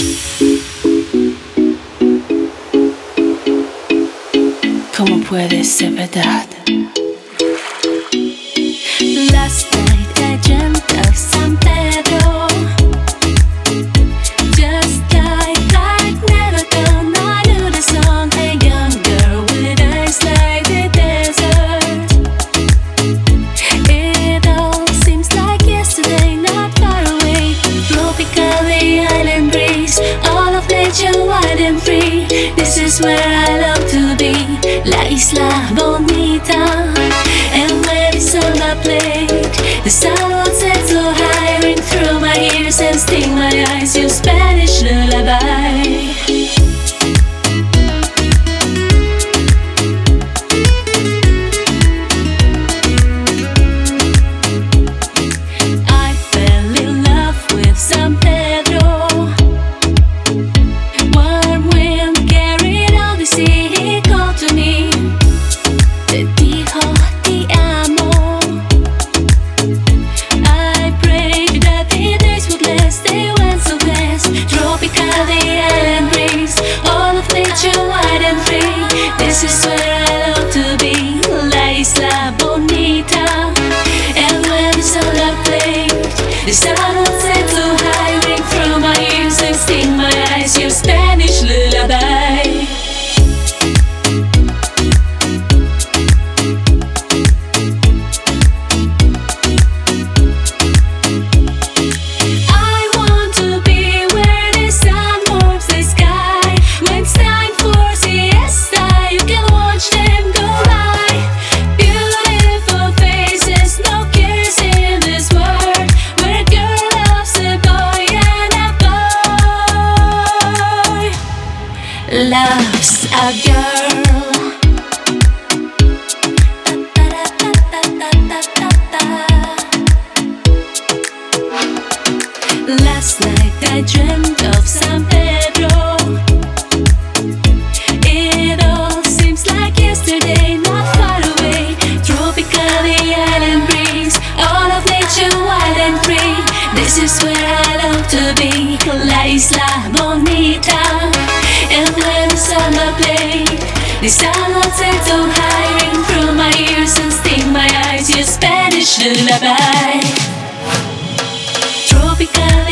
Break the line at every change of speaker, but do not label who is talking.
¿Cómo puede ser verdad?
Last night I dreamt of San Pedro. Just like never done. I knew the song. A young girl with eyes like the desert. It all seems like yesterday, not far away. Tropical island breeze, all of nature wild and free. This is where I love to be, La Isla Bonita. And when it's on my plate, the sound will set so high, ring through my ears and sting my eyes. Your Spanish lullaby. I fell in love with San Pedro. Warm wind carried on the sea. He called to me. Te dijo te amo. I prayed that the days would last. They went so fast. Tropical, the island breeze, all of nature wide and free. This is where I love to be, La Isla Bonita. And when the sun played, the sound was set so high, ring through my ears and sting my eyes. Your Spanish lullaby. I want to be where the sun warms the sky. When it's time for siesta, you can watch them go by. Beautiful faces, no cares in this world, where a girl loves a boy and a boy loves a girl. Last night I dreamt of San Pedro. It all seems like yesterday, not far away. Tropical, the island breeze, all of nature wild and free. This is where I love to be, La Isla Bonita. And when the summer played, the sound was set so high, ring through my ears and sting my eyes. Your Spanish lullaby. Tropical.